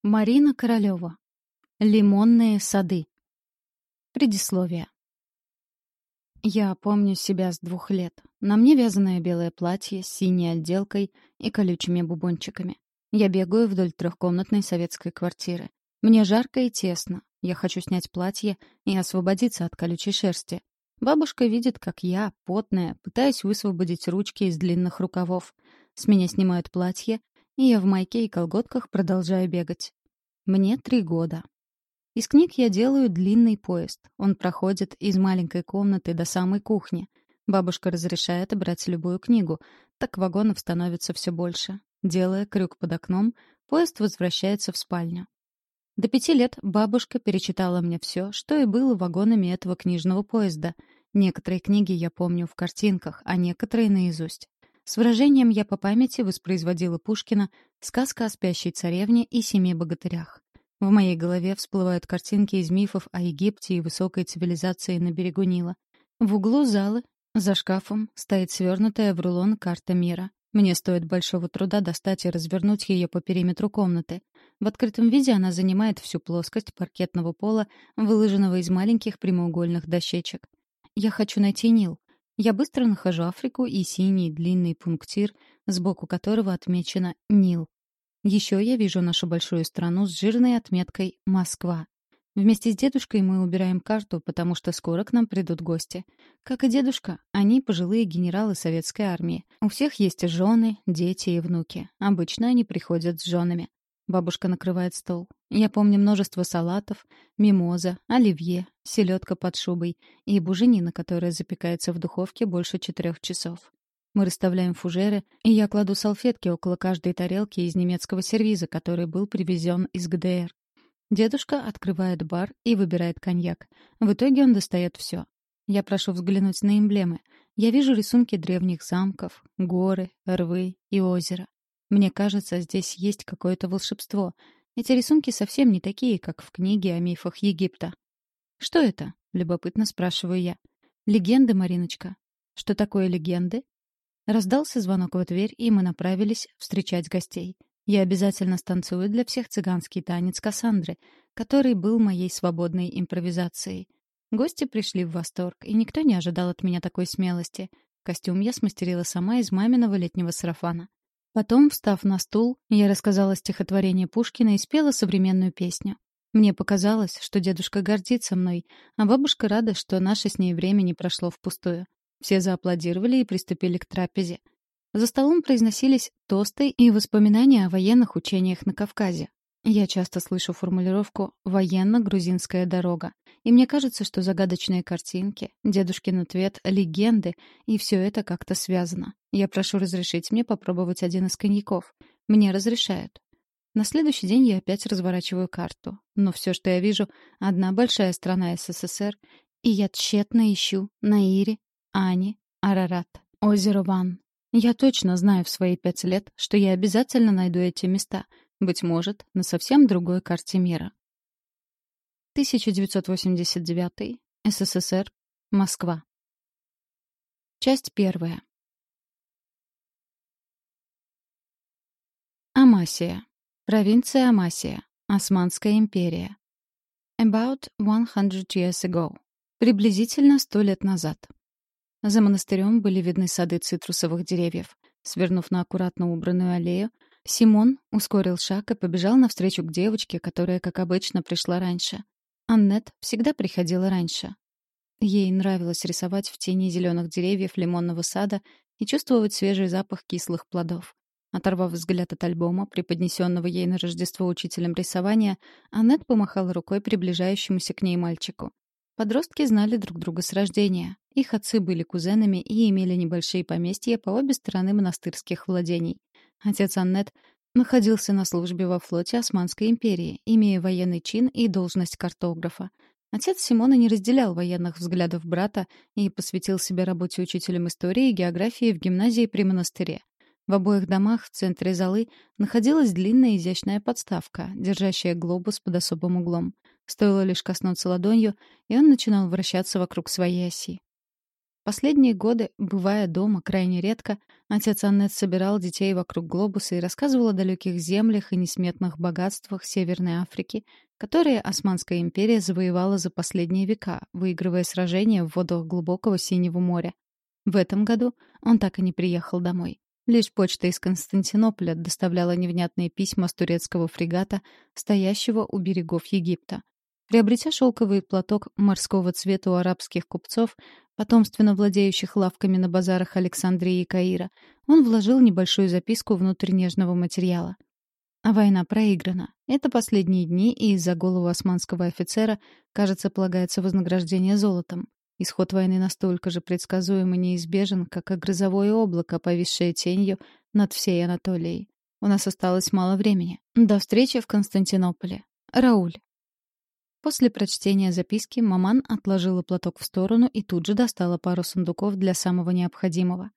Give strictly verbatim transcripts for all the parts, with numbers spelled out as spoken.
Марина Королева. Лимонные сады. Предисловие. Я помню себя с двух лет. На мне вязаное белое платье с синей отделкой и колючими бубончиками. Я бегаю вдоль трехкомнатной советской квартиры. Мне жарко и тесно. Я хочу снять платье и освободиться от колючей шерсти. Бабушка видит, как я, потная, пытаюсь высвободить ручки из длинных рукавов. С меня снимают платье, и я в майке и колготках продолжаю бегать. Мне три года. Из книг я делаю длинный поезд. Он проходит из маленькой комнаты до самой кухни. Бабушка разрешает брать любую книгу. Так вагонов становится все больше. Делая крюк под окном, поезд возвращается в спальню. До пяти лет бабушка перечитала мне все, что и было вагонами этого книжного поезда. Некоторые книги я помню в картинках, а некоторые наизусть. С выражением я по памяти воспроизводила Пушкина «Сказка о спящей царевне и семи богатырях». В моей голове всплывают картинки из мифов о Египте и высокой цивилизации на берегу Нила. В углу залы, за шкафом, стоит свернутая в рулон карта мира. Мне стоит большого труда достать и развернуть ее по периметру комнаты. В открытом виде она занимает всю плоскость паркетного пола, выложенного из маленьких прямоугольных дощечек. Я хочу найти Нил. Я быстро нахожу Африку и синий длинный пунктир, сбоку которого отмечено «Нил». Еще я вижу нашу большую страну с жирной отметкой «Москва». Вместе с дедушкой мы убираем карту, потому что скоро к нам придут гости. Как и дедушка, они пожилые генералы советской армии. У всех есть жены, дети и внуки. Обычно они приходят с женами. Бабушка накрывает стол. Я помню множество салатов, мимоза, оливье, селедка под шубой и буженина, которая запекается в духовке больше четырех часов. Мы расставляем фужеры, и я кладу салфетки около каждой тарелки из немецкого сервиза, который был привезен из гэ дэ эр. Дедушка открывает бар и выбирает коньяк. В итоге он достает все. Я прошу взглянуть на эмблемы. Я вижу рисунки древних замков, горы, рвы и озера. Мне кажется, здесь есть какое-то волшебство. Эти рисунки совсем не такие, как в книге о мифах Египта. «Что это?» — любопытно спрашиваю я. «Легенды, Мариночка». «Что такое легенды?» Раздался звонок в дверь, и мы направились встречать гостей. Я обязательно станцую для всех цыганский танец Кассандры, который был моей свободной импровизацией. Гости пришли в восторг, и никто не ожидал от меня такой смелости. Костюм я смастерила сама из маминого летнего сарафана. Потом, встав на стул, я рассказала стихотворение Пушкина и спела современную песню. Мне показалось, что дедушка гордится мной, а бабушка рада, что наше с ней время не прошло впустую. Все зааплодировали и приступили к трапезе. За столом произносились тосты и воспоминания о военных учениях на Кавказе. Я часто слышу формулировку «военно-грузинская дорога», и мне кажется, что загадочные картинки, дедушкин ответ, легенды, и все это как-то связано. Я прошу разрешить мне попробовать один из коньяков. Мне разрешают. На следующий день я опять разворачиваю карту. Но все, что я вижу, одна большая страна эс эс эс эр, и я тщетно ищу Наири, Ани, Арарат, озеро Ван. Я точно знаю в свои пять лет, что я обязательно найду эти места, быть может, на совсем другой карте мира. тысяча девятьсот восемьдесят девятый. эс эс эс эр. Москва. Часть первая. Амасия. Провинция Амасия. Османская империя. About one hundred years ago. Приблизительно сто лет назад. За монастырем были видны сады цитрусовых деревьев. Свернув на аккуратно убранную аллею, Симон ускорил шаг и побежал навстречу к девочке, которая, как обычно, пришла раньше. Аннет всегда приходила раньше. Ей нравилось рисовать в тени зеленых деревьев лимонного сада и чувствовать свежий запах кислых плодов. Оторвав взгляд от альбома, преподнесенного ей на Рождество учителем рисования, Аннет помахала рукой приближающемуся к ней мальчику. Подростки знали друг друга с рождения. Их отцы были кузенами и имели небольшие поместья по обе стороны монастырских владений. Отец Аннет находился на службе во флоте Османской империи, имея военный чин и должность картографа. Отец Симона не разделял военных взглядов брата и посвятил себя работе учителем истории и географии в гимназии при монастыре. В обоих домах в центре залы находилась длинная изящная подставка, держащая глобус под особым углом. Стоило лишь коснуться ладонью, и он начинал вращаться вокруг своей оси. Последние годы, бывая дома крайне редко, отец Аннет собирал детей вокруг глобуса и рассказывал о далеких землях и несметных богатствах Северной Африки, которые Османская империя завоевала за последние века, выигрывая сражения в водах глубокого Синего моря. В этом году он так и не приехал домой. Лишь почта из Константинополя доставляла невнятные письма с турецкого фрегата, стоящего у берегов Египта. Приобретя шелковый платок морского цвета у арабских купцов, потомственно владеющих лавками на базарах Александрии и Каира, он вложил небольшую записку внутрь нежного материала. А война проиграна. Это последние дни, и из-за голого османского офицера, кажется, полагается вознаграждение золотом. Исход войны настолько же предсказуем и неизбежен, как и грозовое облако, повисшее тенью над всей Анатолией. У нас осталось мало времени. До встречи в Константинополе. Рауль. После прочтения записки маман отложила платок в сторону и тут же достала пару сундуков для самого необходимого.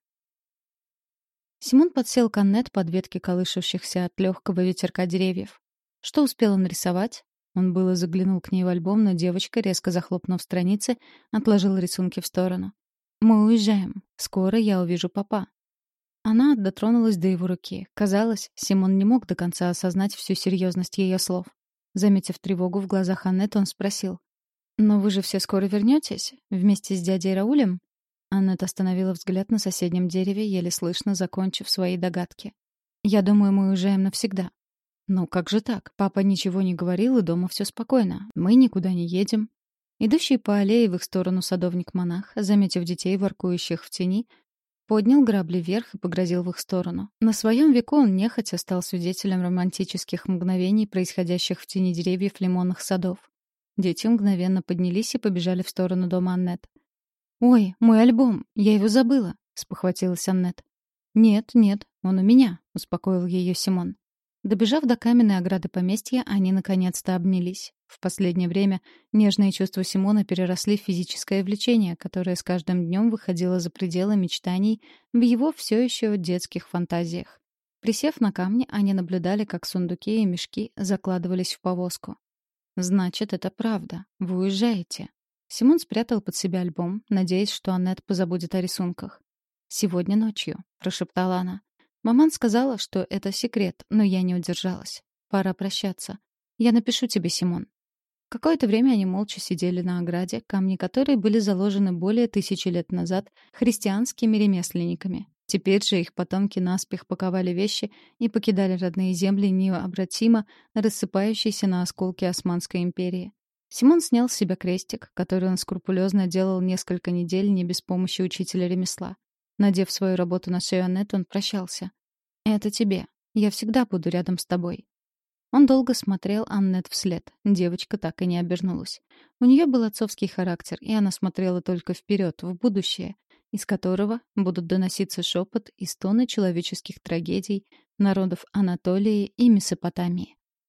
Симон подсел к Аннет под ветки колышущихся от легкого ветерка деревьев. Что успела нарисовать? Он было заглянул к ней в альбом, но девочка, резко захлопнув страницы, отложила рисунки в сторону. «Мы уезжаем. Скоро я увижу папа». Она дотронулась до его руки. Казалось, Симон не мог до конца осознать всю серьезность ее слов. Заметив тревогу в глазах Аннет, он спросил: «Но вы же все скоро вернетесь? Вместе с дядей Раулем?» Аннет остановила взгляд на соседнем дереве, еле слышно закончив свои догадки. «Я думаю, мы уезжаем навсегда». «Ну как же так? Папа ничего не говорил, и дома все спокойно. Мы никуда не едем». Идущий по аллее в их сторону садовник-монах, заметив детей, воркующих в тени, поднял грабли вверх и погрозил в их сторону. На своем веку он нехотя стал свидетелем романтических мгновений, происходящих в тени деревьев лимонных садов. Дети мгновенно поднялись и побежали в сторону дома Аннет. «Ой, мой альбом! Я его забыла!» — спохватилась Аннет. «Нет, нет, он у меня», — успокоил ее Симон. Добежав до каменной ограды поместья, они наконец-то обнялись. В последнее время нежные чувства Симона переросли в физическое влечение, которое с каждым днем выходило за пределы мечтаний в его все еще детских фантазиях. Присев на камни, они наблюдали, как сундуки и мешки закладывались в повозку. «Значит, это правда. Вы уезжаете». Симон спрятал под себя альбом, надеясь, что Аннет позабудет о рисунках. «Сегодня ночью», — прошептала она. «Маман сказала, что это секрет, но я не удержалась. Пора прощаться. Я напишу тебе, Симон». Какое-то время они молча сидели на ограде, камни которой были заложены более тысячи лет назад христианскими ремесленниками. Теперь же их потомки наспех паковали вещи и покидали родные земли необратимо рассыпающиеся на осколки Османской империи. Симон снял с себя крестик, который он скрупулезно делал несколько недель не без помощи учителя ремесла. Надев свою работу на шею Аннет, он прощался. «Это тебе. Я всегда буду рядом с тобой». Он долго смотрел Аннет вслед. Девочка так и не обернулась. У нее был отцовский характер, и она смотрела только вперед, в будущее, из которого будут доноситься шепот и стоны человеческих трагедий народов Анатолии и Месопотамии.